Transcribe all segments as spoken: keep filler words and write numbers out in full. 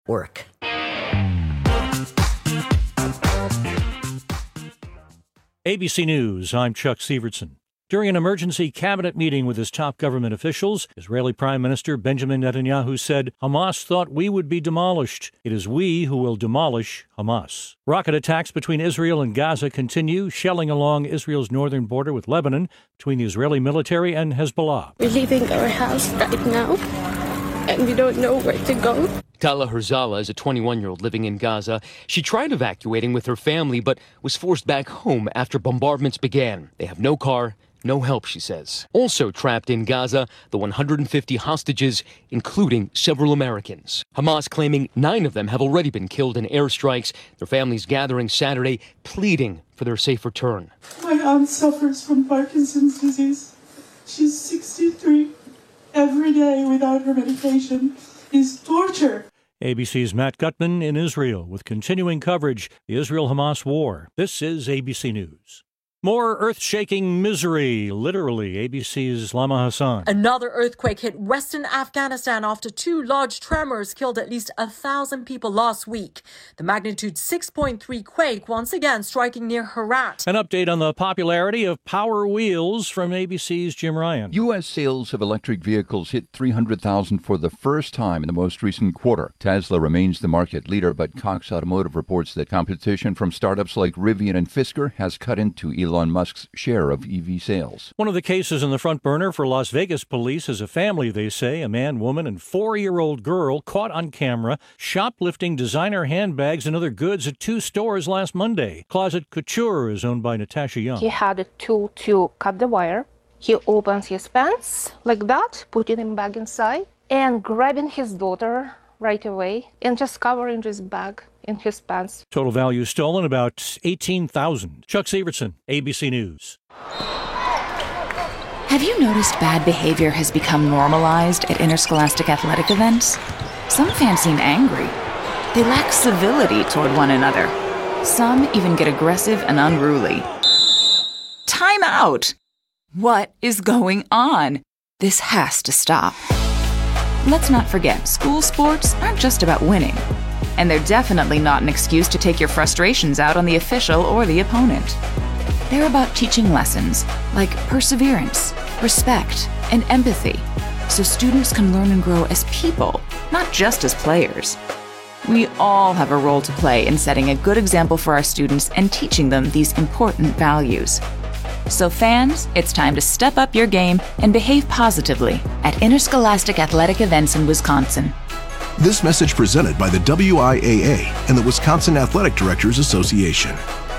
work. A B C News, I'm Chuck Sievertson. During an emergency cabinet meeting with his top government officials, Israeli Prime Minister Benjamin Netanyahu said, Hamas thought we would be demolished. It is we who will demolish Hamas. Rocket attacks between Israel and Gaza continue, shelling along Israel's northern border with Lebanon between the Israeli military and Hezbollah. We're leaving our house right now, and we don't know where to go. Tala Herzala is a twenty-one-year-old living in Gaza. She tried evacuating with her family, but was forced back home after bombardments began. They have no car, no help, she says. Also trapped in Gaza, the one hundred fifty hostages, including several Americans. Hamas claiming nine of them have already been killed in airstrikes. Their families gathering Saturday, pleading for their safe return. My aunt suffers from Parkinson's disease. She's sixty-three. Every day without her medication is torture. A B C's Matt Gutman in Israel with continuing coverage, the Israel-Hamas war. This is A B C News. More earth-shaking misery, literally. A B C's Lama Hassan. Another earthquake hit western Afghanistan after two large tremors killed at least a thousand people last week. The magnitude six point three quake once again striking near Herat. An update on the popularity of Power Wheels from A B C's Jim Ryan. U S sales of electric vehicles hit three hundred thousand for the first time in the most recent quarter. Tesla remains the market leader, but Cox Automotive reports that competition from startups like Rivian and Fisker has cut into Elon Elon Musk's share of E V sales. One of the cases in the front burner for Las Vegas police is a family, they say, a man, woman, and four-year-old girl caught on camera shoplifting designer handbags and other goods at two stores last Monday. Closet Couture is owned by Natasha Young. He had a tool to cut the wire. He opens his pants like that, putting him back inside, and grabbing his daughter right away and just covering his bag in his pants. Total value stolen about eighteen thousand dollars. Chuck Sievertson, A B C News. Have you noticed bad behavior has become normalized at interscholastic athletic events? Some fans seem angry. They lack civility toward one another. Some even get aggressive and unruly. Time out! What is going on? This has to stop. Let's not forget, school sports aren't just about winning. And they're definitely not an excuse to take your frustrations out on the official or the opponent. They're about teaching lessons like perseverance, respect, and empathy, so students can learn and grow as people, not just as players. We all have a role to play in setting a good example for our students and teaching them these important values. So fans, it's time to step up your game and behave positively at interscholastic athletic events in Wisconsin. This message presented by the W I A A and the Wisconsin Athletic Directors Association.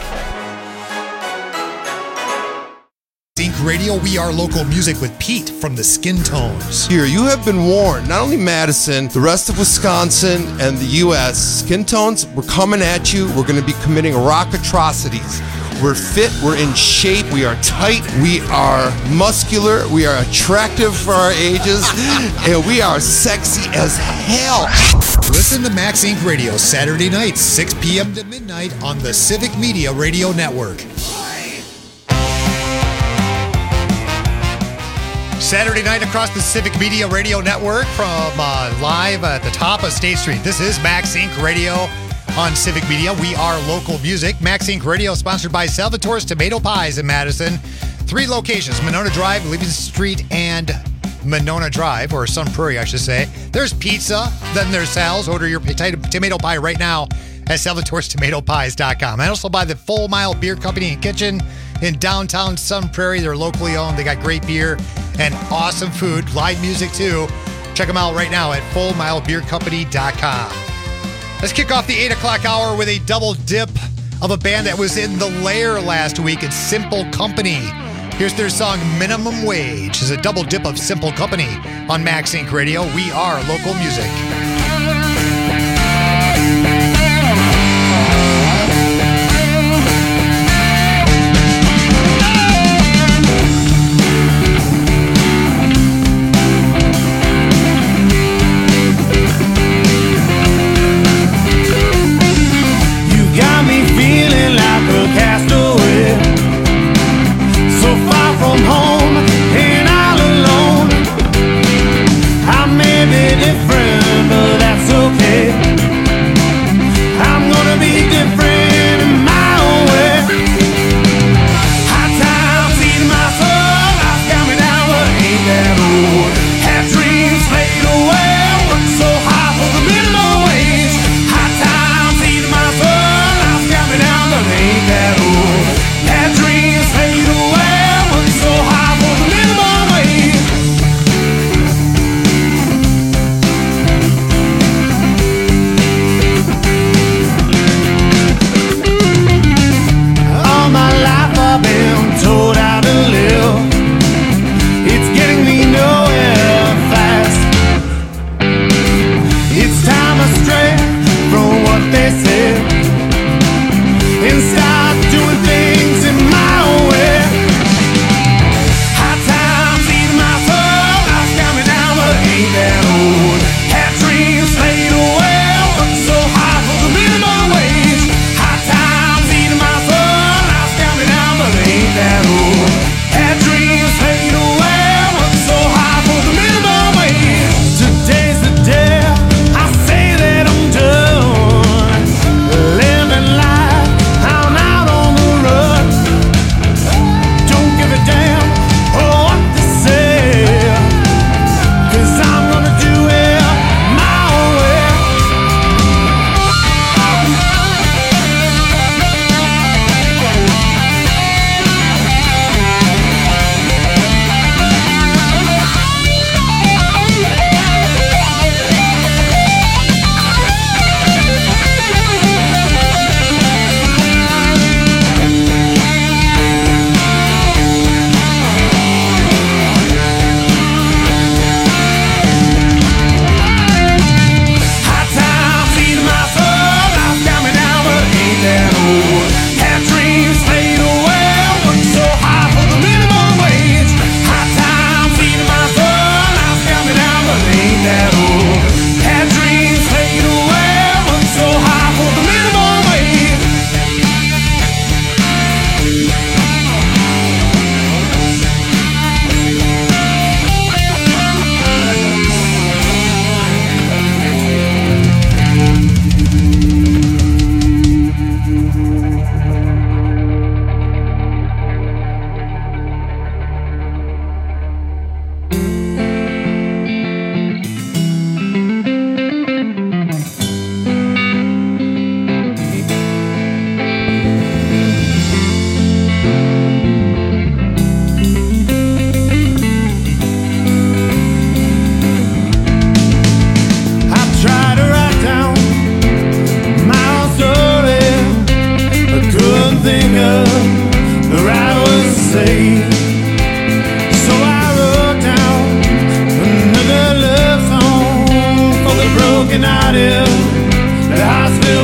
Sync Radio, we are local music with Pete from the Skin Tones. Here, you have been warned. Not only Madison, the rest of Wisconsin and the U S Skin Tones, we're coming at you. We're going to be committing rock atrocities. We're fit, we're in shape, we are tight, we are muscular, we are attractive for our ages, and we are sexy as hell. Listen to Max Inc Radio Saturday nights, six p.m. to midnight on the Civic Media Radio Network. Saturday night across the Civic Media Radio Network from uh, live at the top of State Street. This is Max Inc Radio on Civic Media. We are local music. Max Inc Radio sponsored by Salvatore's Tomato Pies in Madison. Three locations, Monona Drive, Livingston Street, and Monona Drive, or Sun Prairie, I should say. There's pizza, then there's Sal's. Order your tomato pie right now at salvatores tomato pies dot com. And also by the Full Mile Beer Company and Kitchen in downtown Sun Prairie. They're locally owned. They got great beer and awesome food, live music too. Check them out right now at full mile beer company dot com. Let's kick off the eight o'clock hour with a double dip of a band that was in The Lair last week. It's Simple Company. Here's their song Minimum Wage. It's a double dip of Simple Company on Max Inc Radio. We are local music. Home and all alone. I may be different, but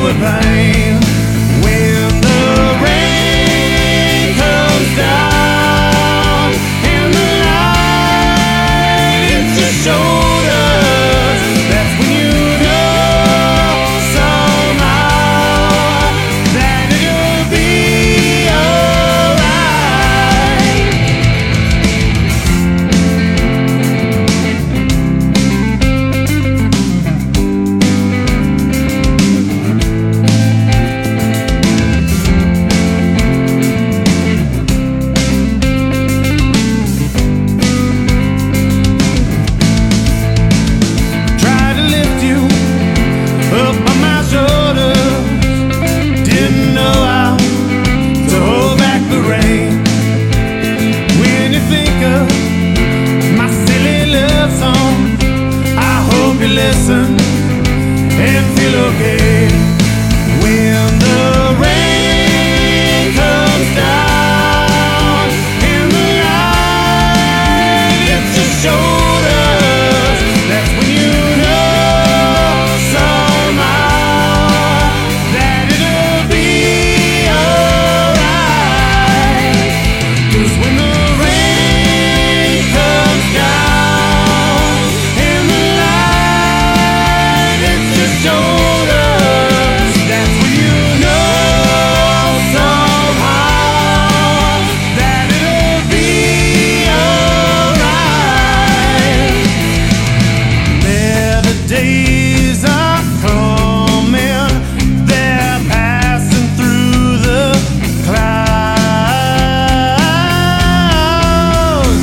with pain. When the rain comes down and the light hits your shoulders, that's when you know somehow that it'll be listen and feel okay. When the rain comes down and the light hits your shoulders, that's when you know somehow that it'll be alright. 'Cause when the rain comes down and the shoulders, that's when you know somehow that it'll be alright. Better days are coming, they're passing through the clouds.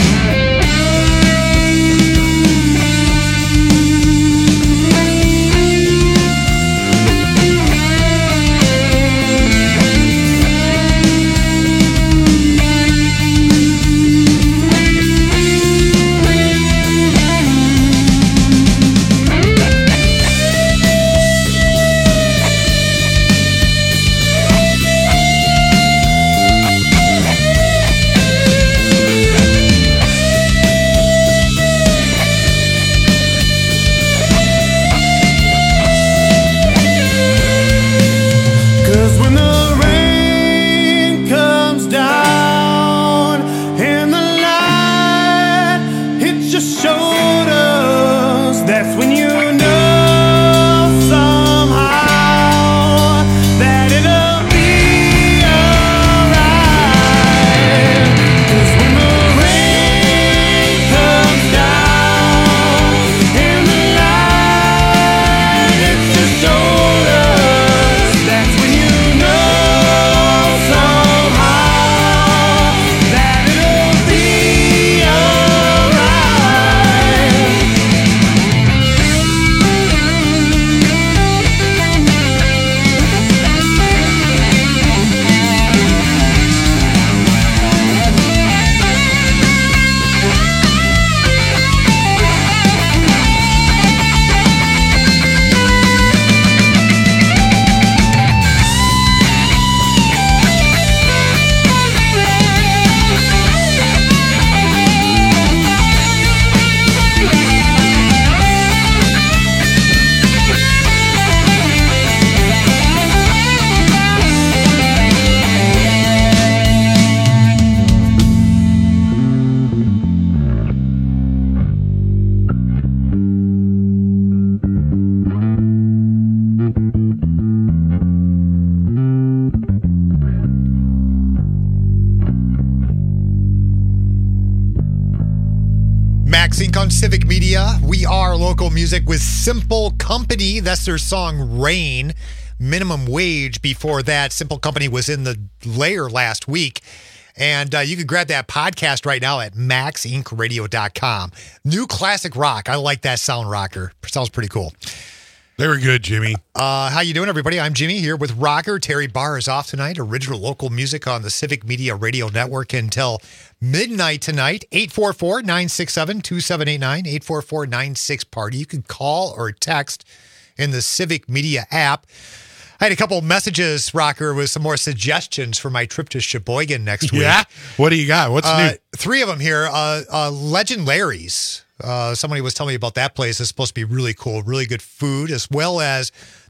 Sync on Civic Media. We are local music with Simple Company. That's their song Rain. Minimum Wage before that. Simple Company was in the layer last week. And uh, you can grab that podcast right now at max inc radio dot com. New classic rock. I like that sound, Rocker. Sounds pretty cool. Very good, Jimmy. Uh, how you doing, everybody? I'm Jimmy here with Rocker. Terry Barr is off tonight. Original local music on the Civic Media Radio Network until midnight tonight. eight four four, nine six seven, two seven eight nine, eight four four, nine six party. You can call or text in the Civic Media app. I had a couple of messages, Rocker, with some more suggestions for my trip to Sheboygan next week. Yeah? What do you got? What's uh, new? Three of them here. Uh, uh, Legend Larry's. Uh, somebody was telling me about that place. It's supposed to be really cool, really good food, as well as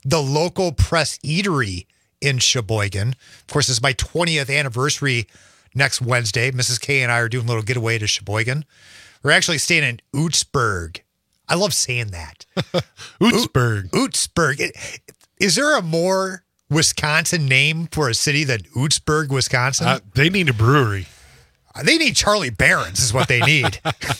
the local press eatery in Sheboygan. Of course, it's my twentieth anniversary next Wednesday. Missus K and I are doing a little getaway to Sheboygan. We're actually staying in Ootsburg. I love saying that. Ootsburg. O- Ootsburg. It, is there a more Wisconsin name for a city than Ootsburg, Wisconsin? Uh, they need a brewery. They need Charlie Barron's is what they need.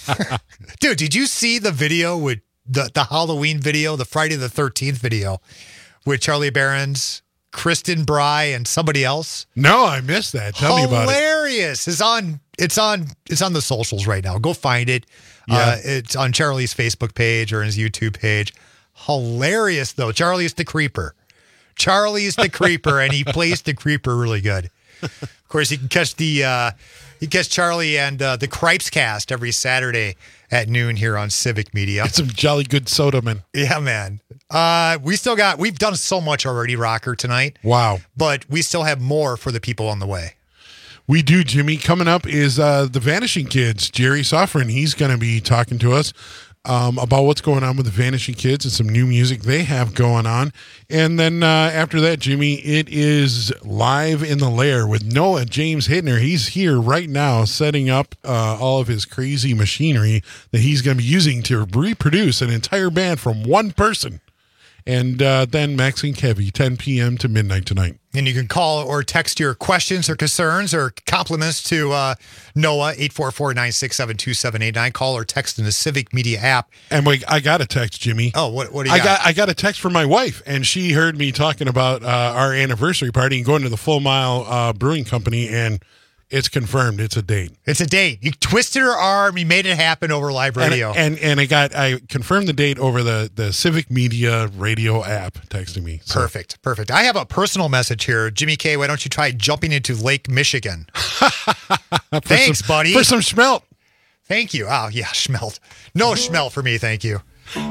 Dude, did you see the video with the, the Halloween video, the Friday the thirteenth video with Charlie Barron's, Kristen Bry, and somebody else? No, I missed that. Tell Hilarious. me about it. Hilarious. It's on it's on it's on the socials right now. Go find it. Yeah. Uh, it's on Charlie's Facebook page or his YouTube page. Hilarious though. Charlie's the creeper. Charlie's the creeper, and he plays the creeper really good. Of course, you can catch the uh, you can catch Charlie and uh, the Cripes Cast every Saturday at noon here on Civic Media. Get some jolly good soda, man. Yeah, man. Uh, we still got we've done so much already, Rocker, tonight. Wow. But we still have more for the people on the way. We do, Jimmy. Coming up is uh, the Vanishing Kids. Jerry Sofrin, he's going to be talking to us um, about what's going on with the Vanishing Kids and some new music they have going on. And then uh, after that, Jimmy, it is Live in the Lair with Noah James Hittner. He's here right now setting up uh, all of his crazy machinery that he's going to be using to reproduce an entire band from one person. And uh, then Maxine Kevy, ten p.m. to midnight tonight. And you can call or text your questions or concerns or compliments to uh, Noah, eight four four, nine six seven, two seven eight nine. Call or text in the Civic Media app. And wait, I got a text, Jimmy. Oh, what, what do you I got? got? I got a text from my wife, and she heard me talking about uh, our anniversary party and going to the Full Mile uh, Brewing Company, and it's confirmed. It's a date. It's a date. You twisted her arm. You made it happen over live radio. And and, and I got I confirmed the date over the, the Civic Media radio app texting me. So. Perfect. Perfect. I have a personal message here. Jimmy K, why don't you try jumping into Lake Michigan? Thanks, some, buddy. For some schmelt. Thank you. Oh, yeah, schmelt. No schmelt for me, thank you.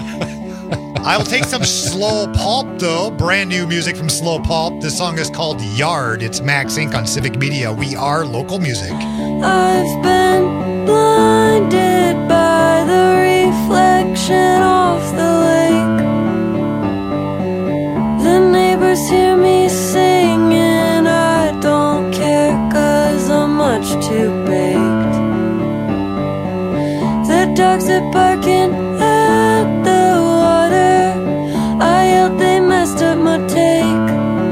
I'll take some Slow Pulp, though. Brand new music from Slow Pulp. This song is called Yard. It's Max Inc on Civic Media. We are local music. I've been blinded by the reflection of the lake. The neighbors hear me singing. I don't care 'cause I'm much too baked. The dogs are barking at the water. I yelled they messed up my take.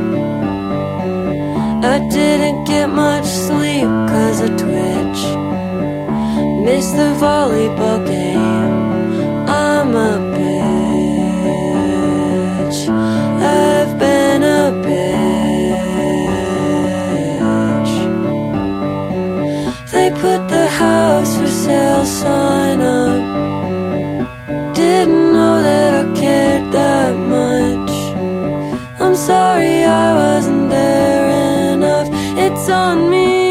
I didn't get much sleep 'cause of Twitch. Missed the volleyball game. I'm a bitch. I've been a bitch. They put the house for sale sign up. Didn't know that I cared that much. I'm sorry I wasn't there enough. It's on me.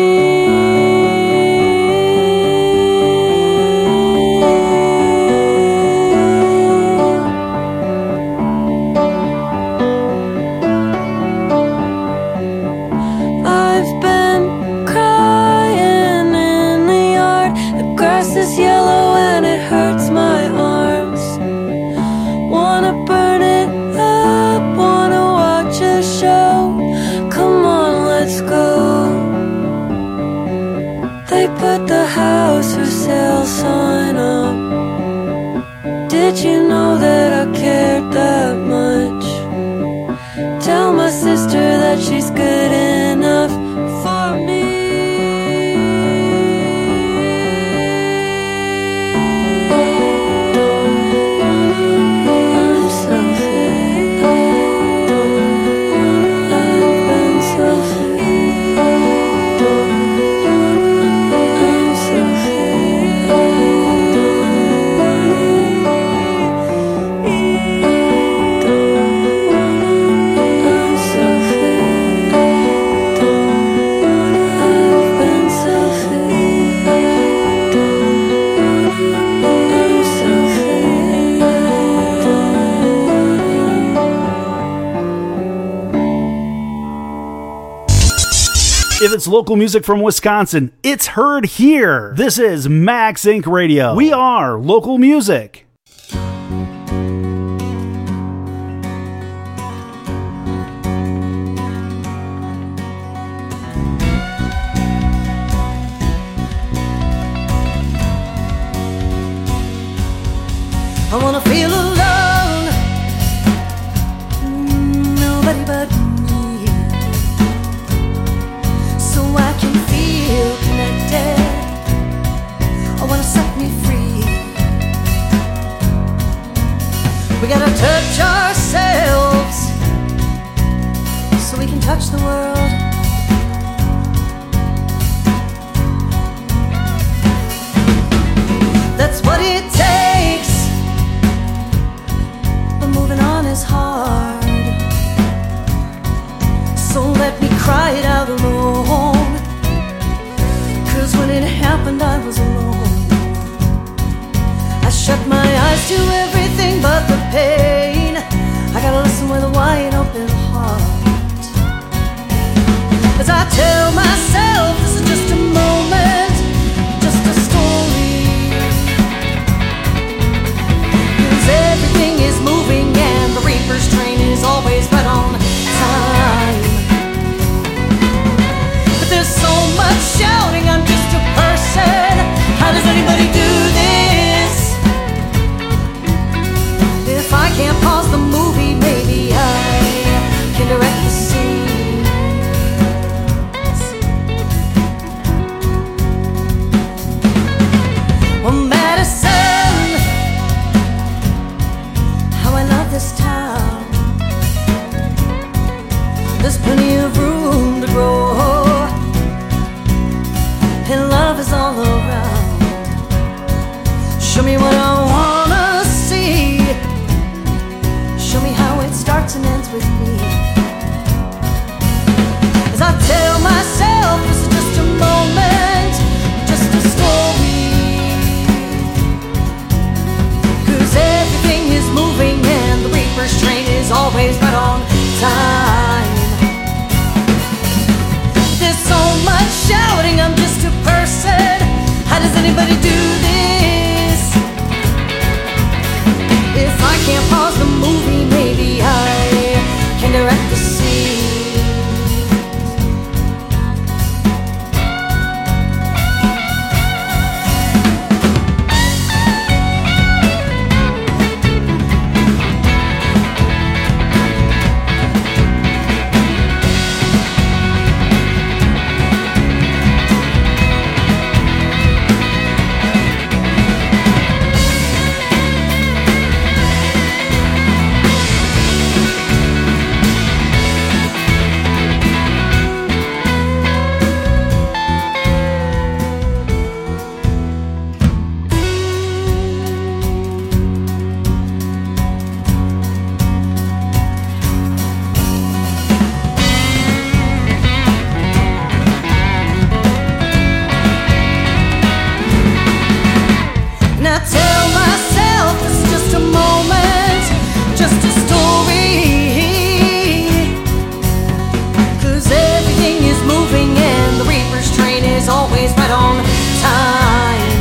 I've been crying in the yard. The grass is yellow and it hurts my arms. Wanna burn it up, wanna watch a show. Come on, let's go. They put the house for sale sign up. Did you know that I cared that much? Tell my sister that she's good enough for me. If it's local music from Wisconsin, it's heard here. This is Max Incorporated. Radio. We are local music. wanna feel alone. Mm, Nobody but me. So I can feel connected. I wanna set me free. We gotta touch ourselves so we can touch the world. That's what it takes, but moving on is hard. So let me cry it out alone, 'cause when it happened I was alone. I shut my eyes to everything but the pain. I gotta listen with a wide open heart, as I tell myself this is just a moment, just a story. 'Cause everything is moving and the Reaper's train is always right on time. But there's so much shouting, I'm just a person. How does anybody do this? If I can't pause the movie, maybe I can direct the scene. Well, Madison, how I love this town. There's plenty of room to grow, and love is all around. Show me what I wanna see. Show me how it starts and ends with me. As I tell myself this is just a moment, just a story. 'Cause everything is moving and the Reaper's train is always right on time. There's so much shouting, I'm just a person. How does anybody do this? If I can't pause the movie, maybe I can direct the scene. And I tell myself it's just a moment, just a story. 'Cause everything is moving and the Reaper's train is always right on time.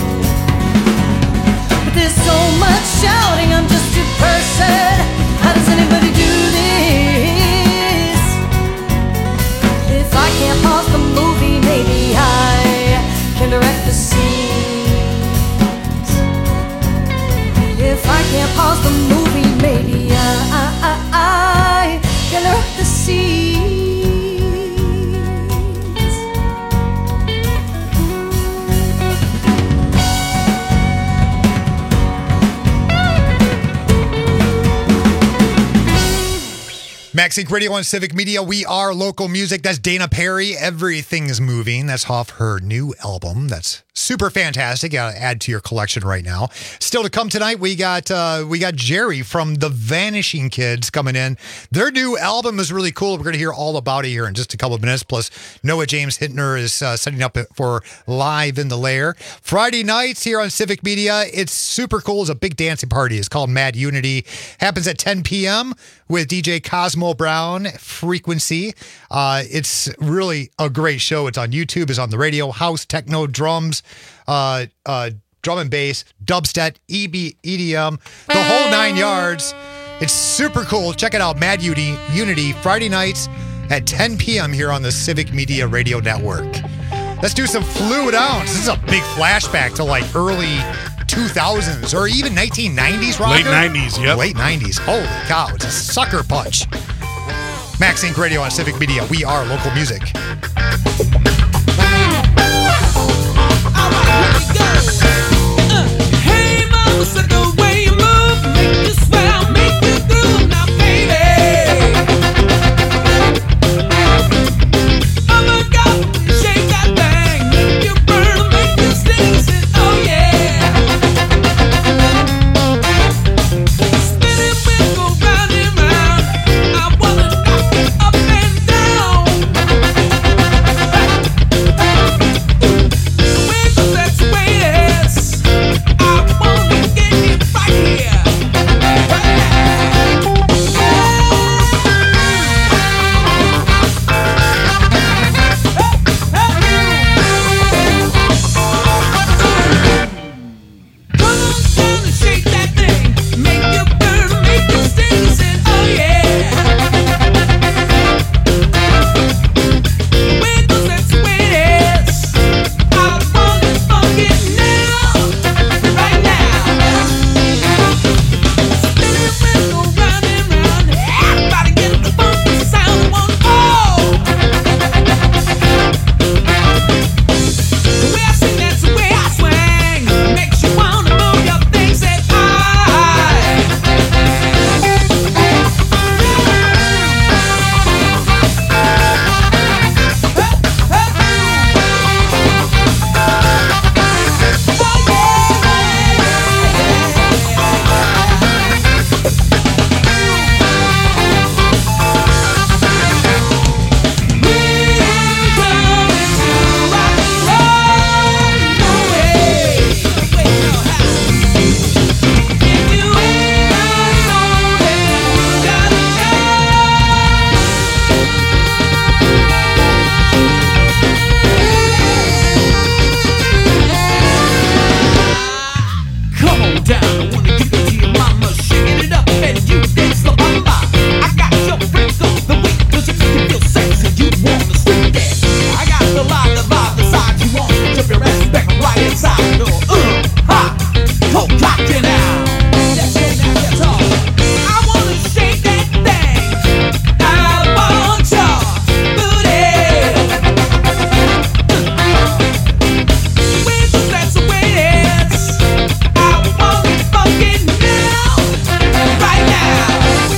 But there's so much shouting, I'm just a person. How does anybody do this? If I can't pause the movie, maybe I can direct the scene. If I can't pause the movie, maybe I, I, I, I can direct the scenes. Max Inc Radio on Civic Media. We are local music. That's Dana Perry. Everything's Moving. That's off her new album. That's super fantastic. Gotta add to your collection right now. Still to come tonight, we got uh, we got Jerry from The Vanishing Kids coming in. Their new album is really cool. We're going to hear all about it here in just a couple of minutes. Plus, Noah James Hintner is uh, setting up for Live in the Lair. Friday nights here on Civic Media. It's super cool. It's a big dancing party. It's called Mad Unity. Happens at ten p.m. with D J Cosmo Brown, Frequency. Uh, it's really a great show. It's on YouTube. It's on the radio. House, techno, drums, uh, uh, drum and bass, dubstep, E B, E D M, the whole nine yards. It's super cool. Check it out. Mad Unity, Unity, Friday nights at ten p.m. here on the Civic Media Radio Network. Let's do some Fluid Ounce. This is a big flashback to like early two thousands or even nineteen nineties, Roger? Late nineties, yep. Late nineties. Holy cow, it's a sucker punch. Max Inc Radio on Civic Media. We are local music. Hey, mama, said the way you move, make you swell, make you groove now, baby. Oh my God, shake that thing, make you burn, make you sting, say, oh yeah. Spinning wheel, go round and round, I wanna knock you up and down. Wiggle, that's the way it is. I wanna get you right here. Come on down and shake that thing, make you burn, make you sting, say, oh yeah. Wiggle, that's the way it is. I wanna funk it now, right now. Spinning wheel, go round and round, everybody get the funky sound. One, oh. The way I sing, that's the way I swing. Makes you wanna move your things that come on down, I wanna give it to your mama, shaking it up and you dance the bamba. I got your freak on the week, cause you make you feel sexy, you wanna swing that. I got the line, the vibe, the side you want, jump your ass back right inside the door. Uh, ha, go cock it out. That's it, that's all. I wanna shake that thing, I want your booty. Wiggle, that's the way it is. I wanna funk it now, right now.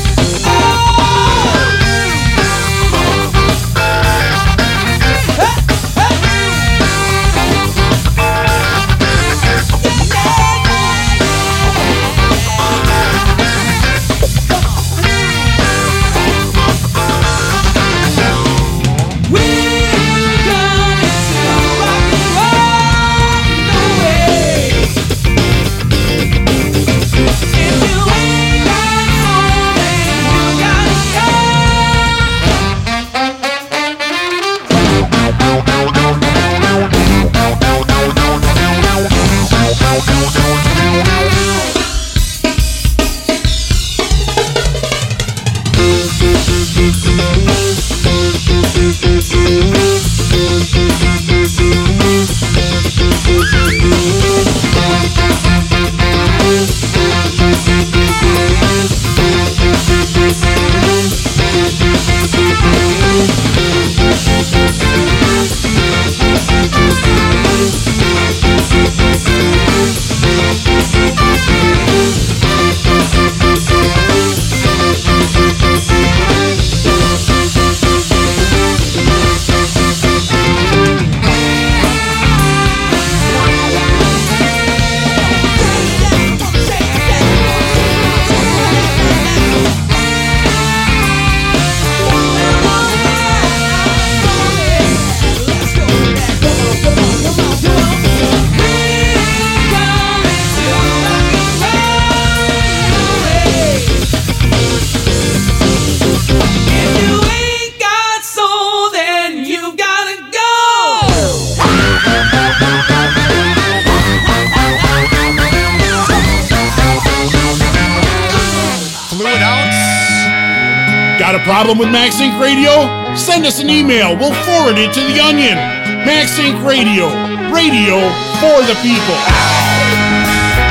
Got a problem with Max Inc Radio? Send us an email. We'll forward it to the Onion. Max Inc Radio. Radio for the people.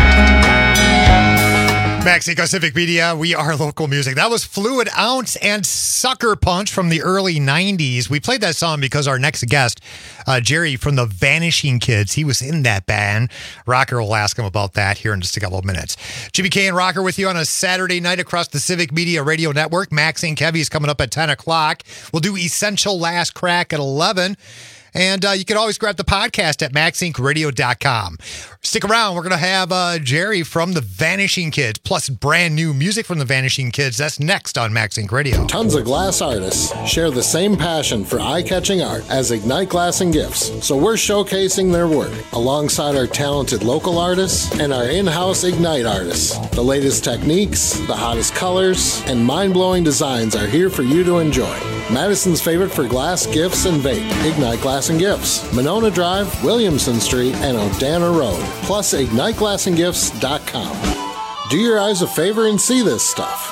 Mexico Civic Media, we are local music. That was Fluid Ounce and Sucker Punch from the early nineties. We played that song because our next guest, uh, Jerry from the Vanishing Kids, he was in that band. Rocker will ask him about that here in just a couple of minutes. Jimmy K and Rocker with you on a Saturday night across the Civic Media Radio Network. Max Inc Heavy is coming up at ten o'clock. We'll do Essential Last Crack at eleven. And uh, you can always grab the podcast at max inc radio dot com. Stick around. We're going to have uh, Jerry from the Vanishing Kids, plus brand new music from the Vanishing Kids. That's next on Max Inc Radio. Tons of glass artists share the same passion for eye-catching art as Ignite Glass and Gifts. So we're showcasing their work alongside our talented local artists and our in-house Ignite artists. The latest techniques, the hottest colors, and mind-blowing designs are here for you to enjoy. Madison's favorite for glass, gifts, and vape, Ignite Glass and Gifts. Monona Drive, Williamson Street, and Odana Road. Plus, ignite glass and gifts dot com. Do your eyes a favor and see this stuff.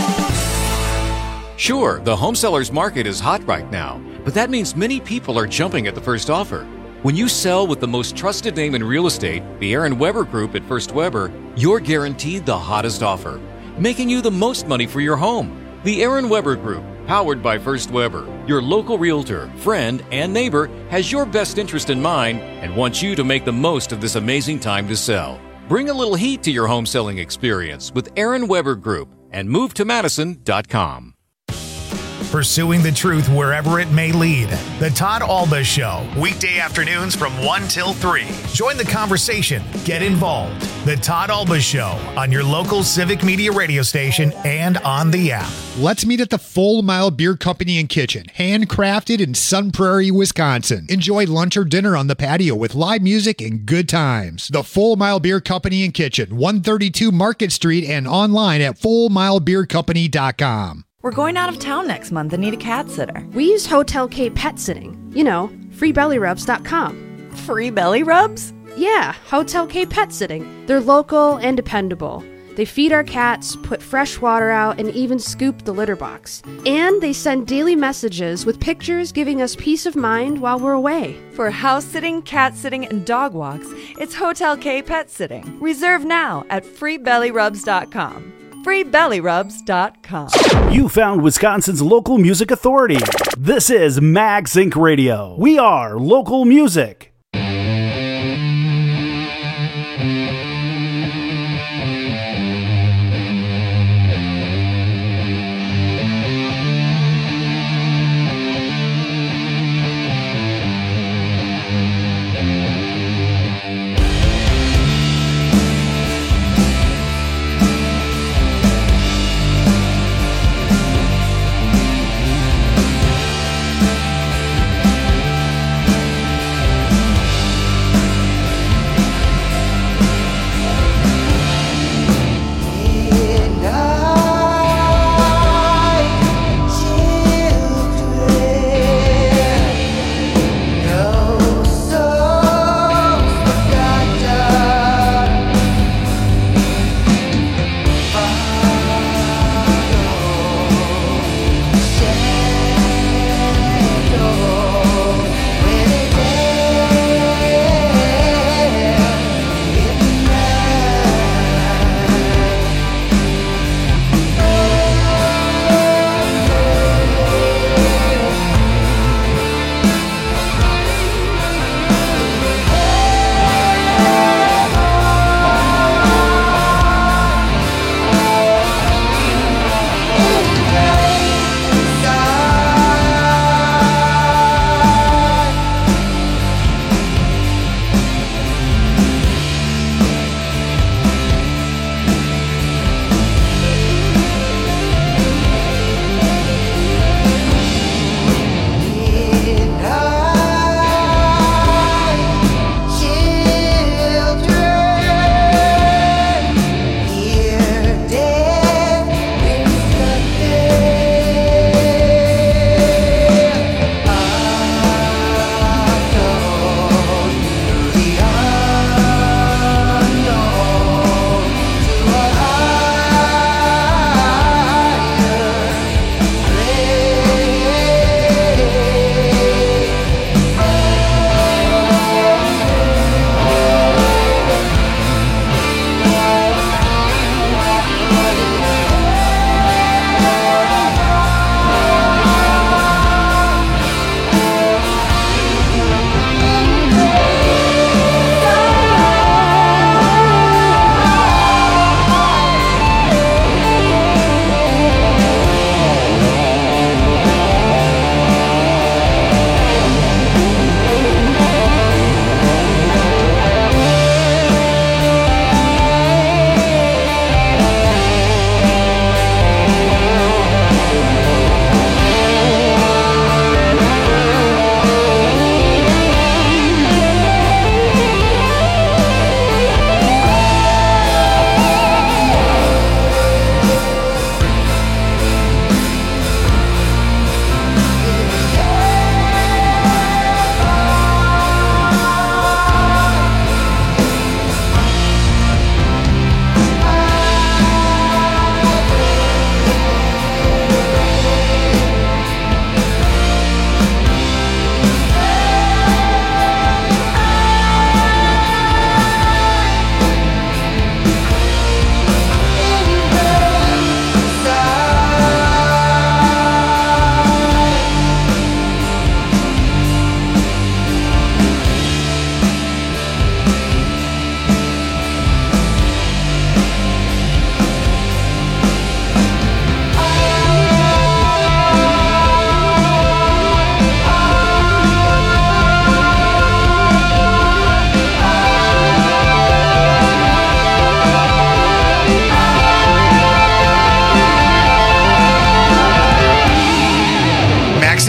Sure, the home sellers market is hot right now, but that means many people are jumping at the first offer. When you sell with the most trusted name in real estate, the Aaron Weber Group at First Weber, you're guaranteed the hottest offer, making you the most money for your home. The Aaron Weber Group, powered by First Weber, your local realtor, friend, and neighbor, has your best interest in mind and wants you to make the most of this amazing time to sell. Bring a little heat to your home selling experience with Aaron Weber Group and move to madison dot com. Pursuing the truth wherever it may lead. The Todd Alba Show, weekday afternoons from one till three. Join the conversation. Get involved. The Todd Alba Show on your local Civic Media radio station and on the app. Let's meet at the Full Mile Beer Company and Kitchen, handcrafted in Sun Prairie, Wisconsin. Enjoy lunch or dinner on the patio with live music and good times. The Full Mile Beer Company and Kitchen, one thirty-two Market Street, and online at full mile beer company dot com. We're going out of town next month and need a cat sitter. We use Hotel K Pet Sitting. You know, free belly rubs dot com. Free belly rubs? Yeah, Hotel K Pet Sitting. They're local and dependable. They feed our cats, put fresh water out, and even scoop the litter box. And they send daily messages with pictures giving us peace of mind while we're away. For house sitting, cat sitting, and dog walks, it's Hotel K Pet Sitting. Reserve now at free belly rubs dot com. free belly rubs dot com. You found Wisconsin's local music authority. This is Max Inc Radio. We are local music.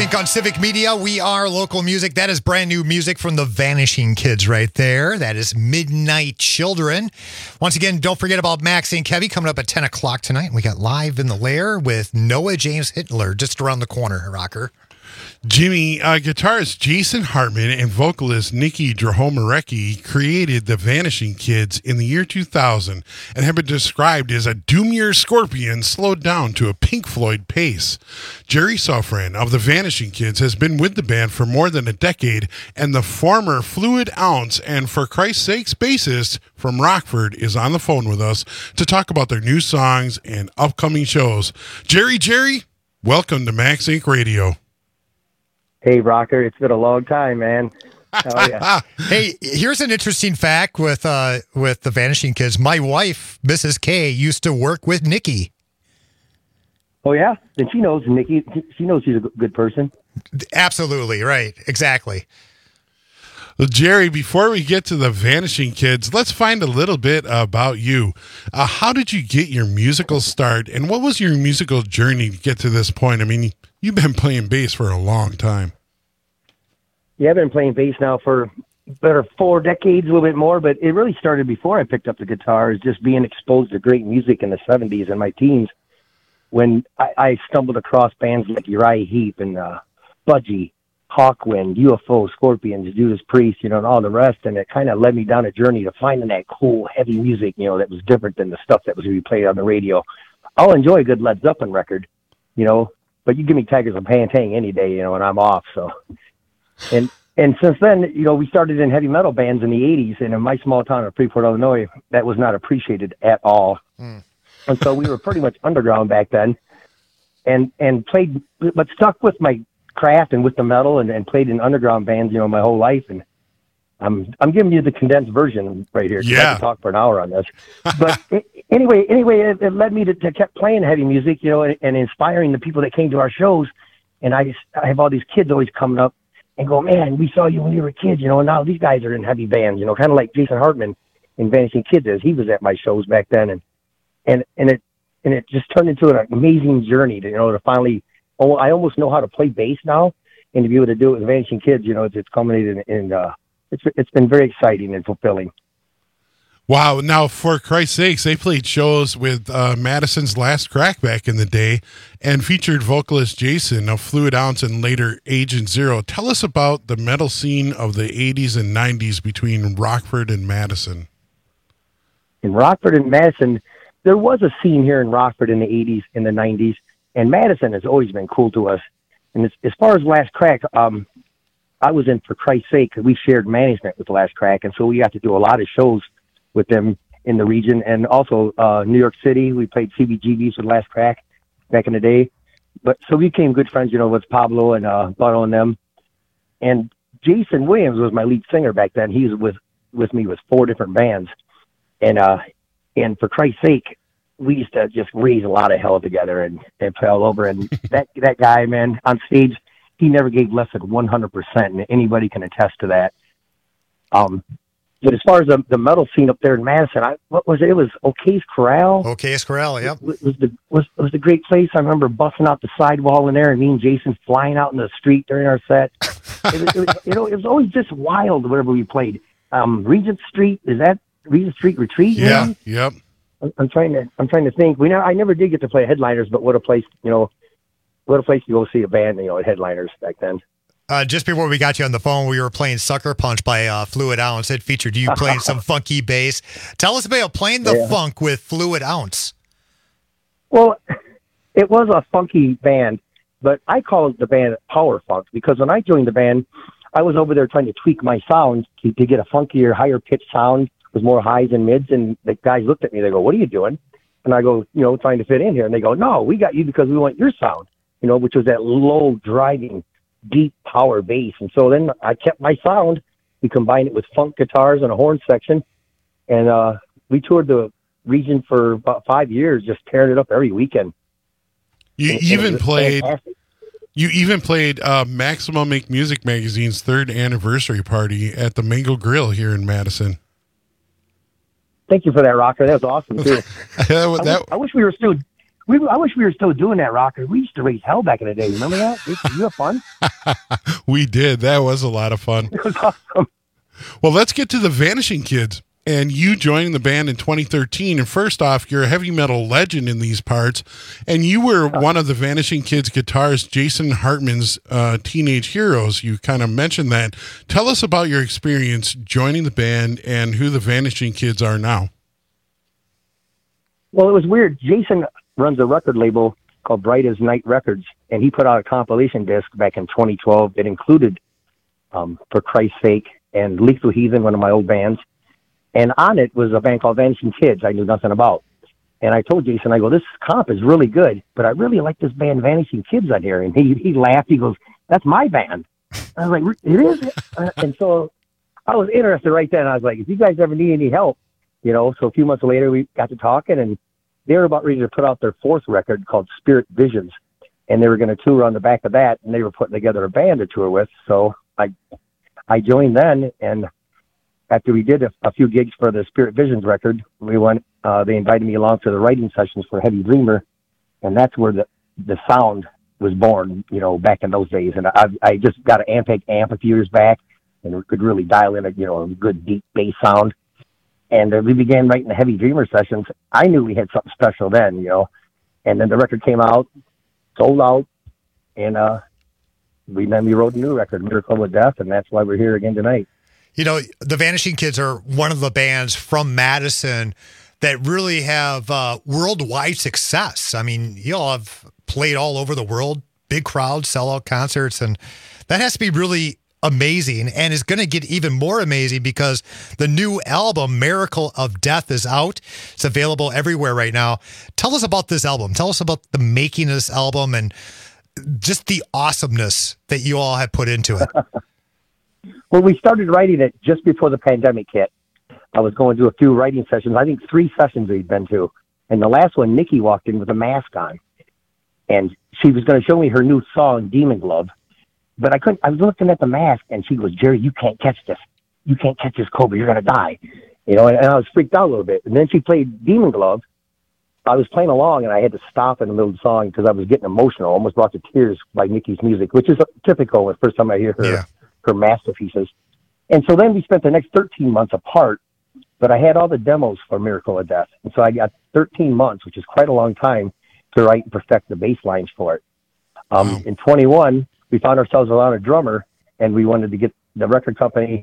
Inc on Civic Media. We are local music. That is brand new music from the Vanishing Kids right there. That is Midnight Children. Once again, don't forget about Max Incorporated. Heavy coming up at ten o'clock tonight. We got Live in the Lair with Noah James Hitler just around the corner, Rocker. Jimmy, uh, guitarist Jason Hartman and vocalist Nikki Drahomarecki created the Vanishing Kids in the year two thousand and have been described as a doomier scorpion slowed down to a Pink Floyd pace. Jerry Sofran of the Vanishing Kids has been with the band for more than a decade, and the former Fluid Ounce and For Christ's Sakes bassist from Rockford is on the phone with us to talk about their new songs and upcoming shows. Jerry, Jerry, welcome to Max Incorporated. Radio. Hey, Rocker, it's been a long time, man. Oh, yeah. Hey, here's an interesting fact with uh, with the Vanishing Kids. My wife, Missus K, used to work with Nikki. Oh, yeah? Then she knows Nikki. She knows she's a good person. Absolutely, right. Exactly. Well, Jerry, before we get to the Vanishing Kids, let's find a little bit about you. Uh, how did you get your musical start, and what was your musical journey to get to this point? I mean, you've been playing bass for a long time. Yeah, I've been playing bass now for better four decades, a little bit more, but it really started before I picked up the guitar, is just being exposed to great music in the seventies and my teens, when I, I stumbled across bands like Uriah Heep and uh, Budgie, Hawkwind, U F O, Scorpions, Judas Priest, you know, and all the rest, and it kind of led me down a journey to finding that cool, heavy music, you know, that was different than the stuff that was going to be played on the radio. I'll enjoy a good Led Zeppelin record, you know, but you give me Tigers of Pantang any day, you know, and I'm off, so... And and since then, you know, we started in heavy metal bands in the eighties, and in my small town of Freeport, Illinois, that was not appreciated at all. Mm. And so we were pretty much underground back then, and and played, but stuck with my craft and with the metal, and, and played in underground bands, you know, my whole life. And I'm I'm giving you the condensed version right here. Yeah. I can talk for an hour on this. But anyway, anyway, it, it led me to, to kept playing heavy music, you know, and, and inspiring the people that came to our shows. And I just, I have all these kids always coming up and go, man, we saw you when you were kids, you know, and now these guys are in heavy bands, you know, kind of like Jason Hartman in Vanishing Kids is. He was at my shows back then, and and and it and it just turned into an amazing journey to, you know, to finally, oh, I almost know how to play bass now, and to be able to do it with Vanishing Kids, you know, it's, it's culminated in, in uh, it's it's been very exciting and fulfilling. Wow. Now, for Christ's sakes, they played shows with uh, Madison's Last Crack back in the day and featured vocalist Jason of Fluid Ounce and later Agent Zero. Tell us about the metal scene of the eighties and nineties between Rockford and Madison. In Rockford and Madison, there was a scene here in Rockford in the eighties and the nineties, and Madison has always been cool to us. And as, as far as Last Crack, um, I was in For Christ's Sake, because we shared management with Last Crack, and so we got to do a lot of shows with them in the region, and also uh, New York City. We played C B G Bs with Last Crack back in the day. But so we became good friends, you know, with Pablo and uh, Butto and them. And Jason Williams was my lead singer back then. He was with, with me with four different bands. And uh, and For Christ's Sake, we used to just raise a lot of hell together and, and play all over. And that, that guy, man, on stage, he never gave less than one hundred percent, and anybody can attest to that. Um, But as far as the, the metal scene up there in Madison, I, what was it? It was O'Kay's Corral. O'Kay's Corral, yep. Was, was the was was the great place. I remember busting out the sidewall in there, and me and Jason flying out in the street during our set. It was, it was, you know, it was always just wild whenever we played. Um, Regent Street, is that Regent Street Retreat? Yeah, maybe? yep. I'm, I'm trying to I'm trying to think. We never, I never did get to play headliners, but what a place, you know, what a place to go see a band, you know, at headliners back then. Uh, just before we got you on the phone, we were playing Sucker Punch by uh, Fluid Ounce. It featured you playing some funky bass. Tell us about playing the Yeah. funk with Fluid Ounce. Well, it was a funky band, but I call the band Power Funk because when I joined the band, I was over there trying to tweak my sound to, to get a funkier, higher pitched sound with more highs and mids. And the guys looked at me, they go, "What are you doing?" And I go, you know, trying to fit in here. And they go, "No, we got you because we want your sound," you know, which was that low driving, deep power bass. And so then I kept my sound. We combined it with funk guitars and a horn section, and uh, we toured the region for about five years, just tearing it up every weekend. You And- even and it was played. fantastic. You even played uh, Maximum Make Music Magazine's third anniversary party at the Mango Grill here in Madison. Thank you for that, Rocker. That was awesome too. that, I, wish, I wish we were still. We, I wish we were still doing that, Rocker. We used to raise hell back in the day. Remember that? Did you have fun? We did. That was a lot of fun. It was awesome. Well, let's get to the Vanishing Kids. And you joining the band in twenty thirteen. And first off, you're a heavy metal legend in these parts. And you were one of the Vanishing Kids guitarist Jason Hartman's uh, teenage heroes. You kind of mentioned that. Tell us about your experience joining the band and who the Vanishing Kids are now. Well, it was weird. Jason runs a record label called Bright as Night Records, and he put out a compilation disc back in twenty twelve that included um, For Christ's Sake and Lethal Heathen, one of my old bands. And on it was a band called Vanishing Kids I knew nothing about. And I told Jason, I go, this comp is really good, but I really like this band Vanishing Kids on here. And he, he laughed. He goes, that's my band. I was like, it is? Uh, and so I was interested right then. I was like, if you guys ever need any help, you know, so a few months later we got to talking, and they were about ready to put out their fourth record called Spirit Visions. And they were going to tour on the back of that, and they were putting together a band to tour with. So I, I joined then, and after we did a, a few gigs for the Spirit Visions record, we went, uh, they invited me along to the writing sessions for Heavy Dreamer. And that's where the, the sound was born, you know, back in those days. And I, I just got an Ampeg amp a few years back, and could really dial in a, you know, a good deep bass sound. And uh, we began writing the Heavy Dreamer sessions. I knew we had something special then, you know, and then the record came out, sold out. And, uh, we, then we wrote a new record, Miracle of Death. And that's why we're here again tonight. You know, the Vanishing Kids are one of the bands from Madison that really have uh, worldwide success. I mean, you all have played all over the world, big crowds, sellout concerts, and that has to be really amazing, and is going to get even more amazing because the new album, Miracle of Death, is out. It's available everywhere right now. Tell us about this album. Tell us about the making of this album and just the awesomeness that you all have put into it. Well, we started writing it just before the pandemic hit. I was going to a few writing sessions. I think three sessions we'd been to. And the last one, Nikki walked in with a mask on. And she was going to show me her new song, Demon Glove. But I couldn't, I was looking at the mask, and she goes, Jerry, you can't catch this. You can't catch this, Cobra. You're going to die. You know, and, and I was freaked out a little bit. And then she played Demon Glove. I was playing along, and I had to stop in the middle of the song because I was getting emotional, almost brought to tears by Nikki's music, which is typical the first time I hear her. Yeah. Her masterpieces. And so then we spent the next thirteen months apart, but I had all the demos for Miracle of Death. And so I got thirteen months, which is quite a long time, to write and perfect the bass lines for it. Um, wow. In twenty-one, we found ourselves without a drummer, and we wanted to get the record company,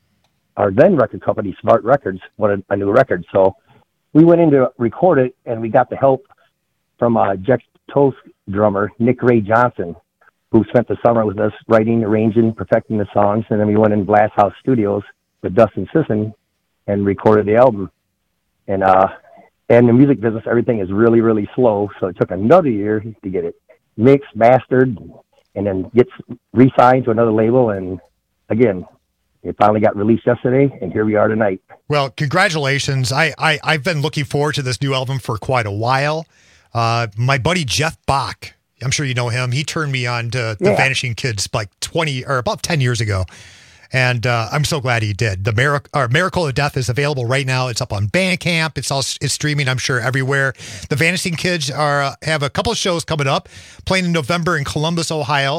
our then record company, Smart Records, wanted a new record. So we went in to record it, and we got the help from uh, Jeff Toast drummer, Nick Ray Johnson, who spent the summer with us writing, arranging, perfecting the songs. And then we went in Glass House Studios with Dustin Sisson and recorded the album. And, uh, and the music business, everything is really, really slow. So it took another year to get it mixed, mastered, and then gets re-signed to another label. And again, it finally got released yesterday, and here we are tonight. Well, congratulations. I, I, I've been looking forward to this new album for quite a while. Uh, my buddy Jeff Bach, I'm sure you know him. He turned me on to the yeah. Vanishing Kids like twenty or about ten years ago. And uh, I'm so glad he did. The Miracle, or Miracle of Death is available right now. It's up on Bandcamp. It's all it's streaming, I'm sure, everywhere. The Vanishing Kids are uh, have a couple of shows coming up, playing in November in Columbus, Ohio.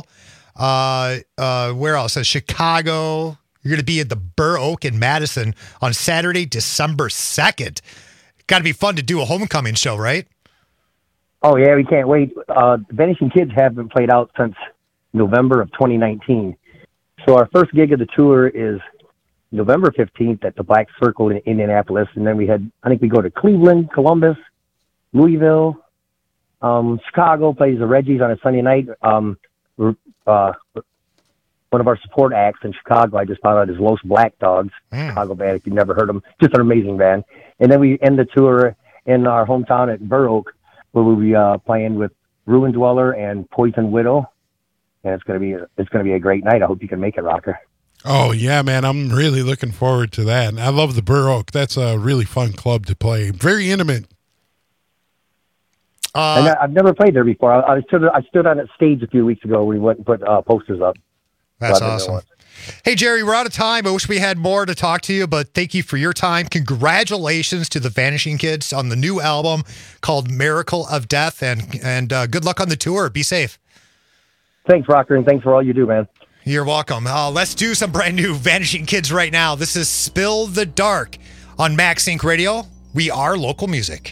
Uh, uh, where else? Uh, Chicago. You're going to be at the Burr Oak in Madison on Saturday, December second. Got to be fun to do a homecoming show, right? Oh, yeah, we can't wait. Uh, the Vanishing Kids have been played out since November of twenty nineteen. So our first gig of the tour is November fifteenth at the Black Circle in Indianapolis. And then we had, I think we go to Cleveland, Columbus, Louisville, um, Chicago, plays the Reggies on a Sunday night. Um, uh, one of our support acts in Chicago, I just found out, is Los Black Dogs, mm. Chicago band, if you've never heard them. Just an amazing band. And then we end the tour in our hometown at Burr Oak, where we'll be uh, playing with Ruin Dweller and Poison Widow. And it's gonna be it's gonna be a great night. I hope you can make it, Rocker. Oh yeah, man! I'm really looking forward to that. And I love the Burr Oak. That's a really fun club to play. Very intimate. Uh, and I, I've never played there before. I, I stood I stood on a stage a few weeks ago. We went and put uh, posters up. That's awesome. Hey, Jerry, we're out of time. I wish we had more to talk to you, but thank you for your time. Congratulations to the Vanishing Kids on the new album called Miracle of Death, and, and uh, good luck on the tour. Be safe. Thanks, Rocker, and thanks for all you do, man. You're welcome. Uh, let's do some brand new Vanishing Kids right now. This is Spill the Dark on Max Inc Radio. We are local music.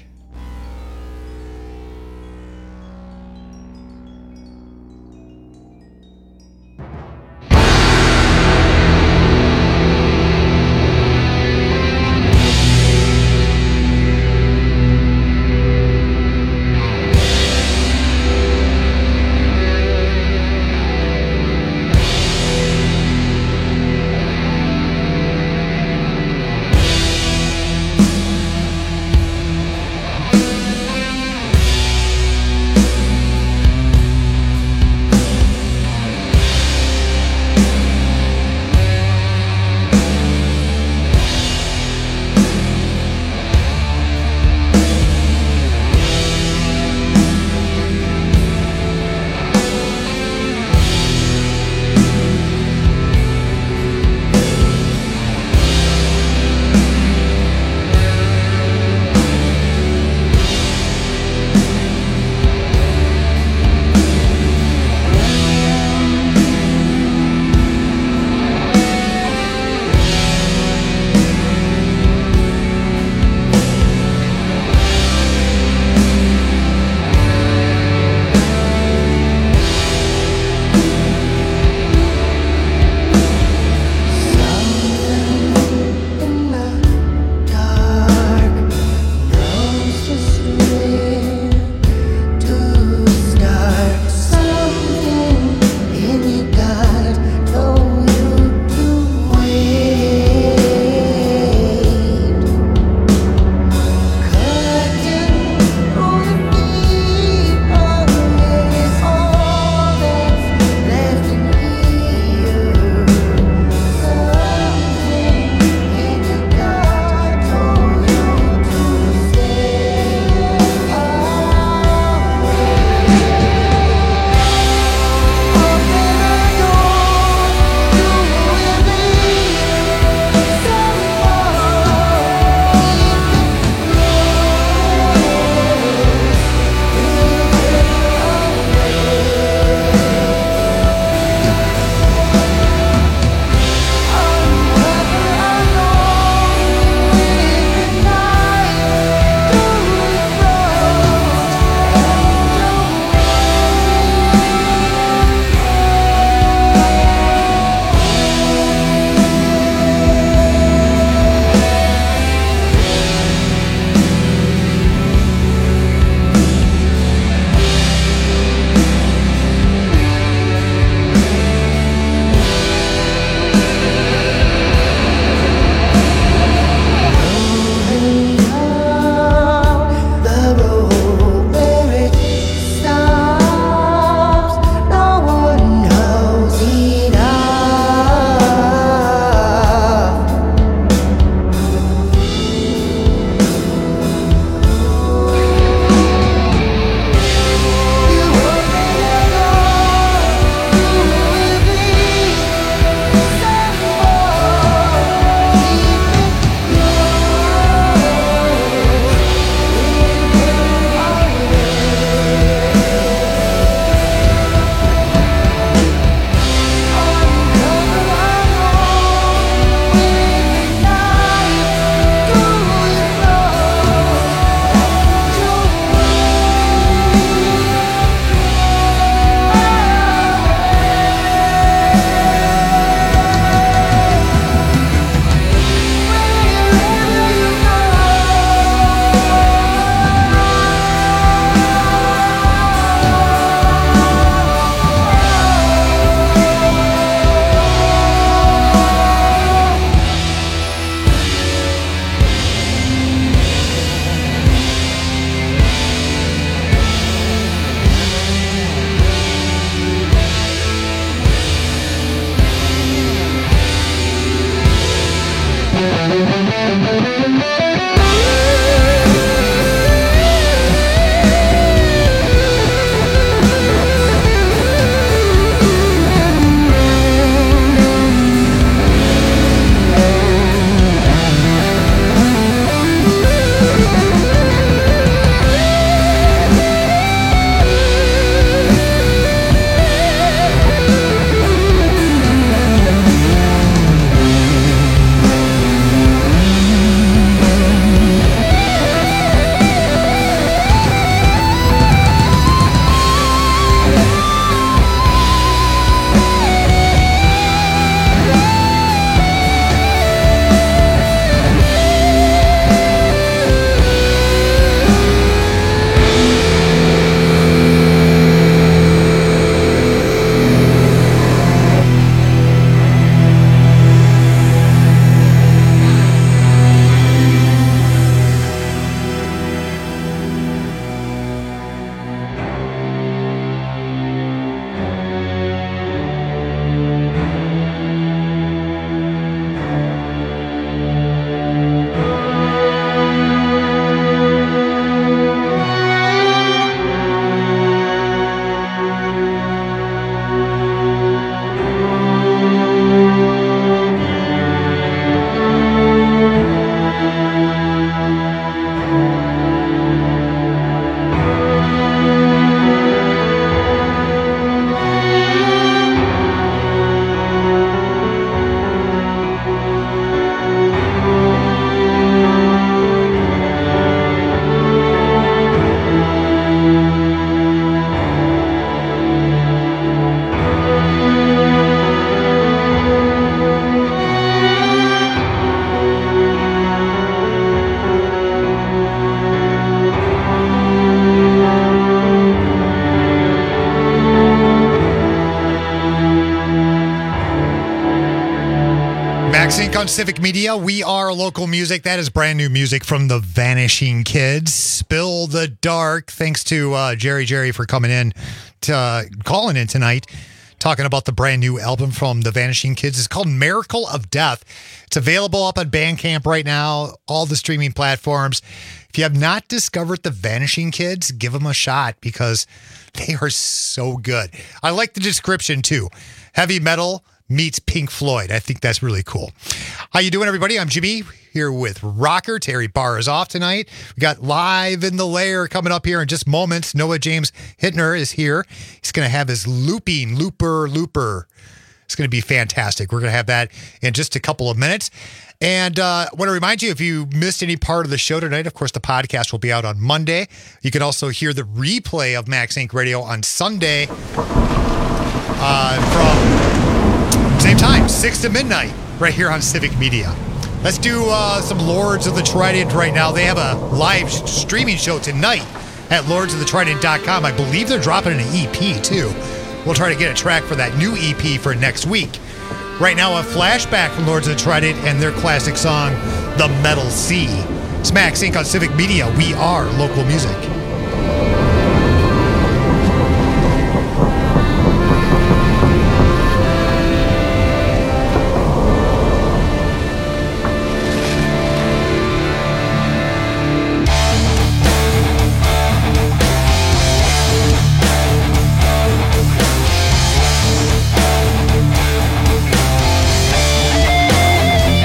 Max Inc on Civic Media. We are local music. That is brand new music from the Vanishing Kids. Spill the Dark. Thanks to uh, Jerry Jerry for coming in, to, uh, calling in tonight, talking about the brand new album from the Vanishing Kids. It's called Miracle of Death. It's available up on Bandcamp right now, all the streaming platforms. If you have not discovered the Vanishing Kids, give them a shot because they are so good. I like the description too. Heavy metal meets Pink Floyd. I think that's really cool. How you doing, everybody? I'm Jimmy here with Rocker. Terry Barr is off tonight. We got Live in the Lair coming up here in just moments. Noah James Hittner is here. He's going to have his looping, looper, looper. It's going to be fantastic. We're going to have that in just a couple of minutes. And uh, I want to remind you, if you missed any part of the show tonight, of course, the podcast will be out on Monday. You can also hear the replay of Max Inc Radio on Sunday uh, from same time, six to midnight, right here on Civic Media. Let's do uh, some Lords of the Trident right now. They have a live streaming show tonight at lords of the trident dot com. I believe they're dropping an E P, too. We'll try to get a track for that new E P for next week. Right now, a flashback from Lords of the Trident and their classic song, The Metal Sea. It's Max Inc on Civic Media. We are local music.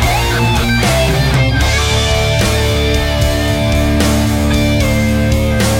Thank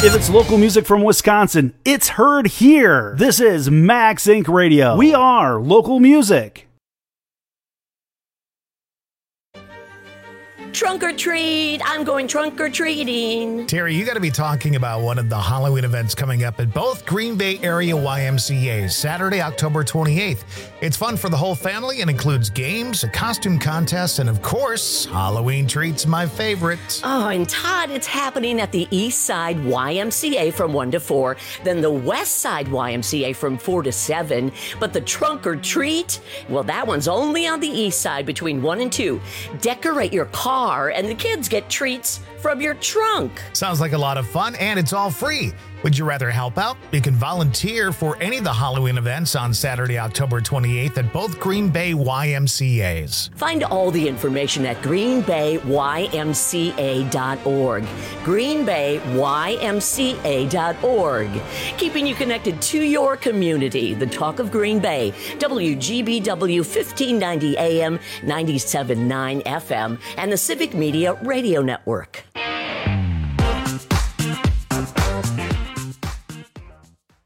If it's local music from Wisconsin, it's heard here. This is Max Inc Radio. We are local music. Trunk or treat. I'm going trunk or treating. Terry, you got to be talking about one of the Halloween events coming up at both Green Bay area Y M C As, Saturday, October twenty-eighth. It's fun for the whole family and includes games, a costume contest, and of course, Halloween treats, my favorite. Oh, and Todd, it's happening at the East Side Y M C A from one to four, then the West Side Y M C A from four to seven. But the trunk or treat, well, that one's only on the East Side between one and two. Decorate your car and the kids get treats from your trunk. Sounds like a lot of fun, and it's all free. Would you rather help out? You can volunteer for any of the Halloween events on Saturday, October twenty-eighth at both Green Bay Y M C As. Find all the information at green bay y m c a dot org. green bay y m c a dot org. Keeping you connected to your community. The Talk of Green Bay. W G B W fifteen ninety A M, ninety-seven point nine F M, and the Civic Media Radio Network.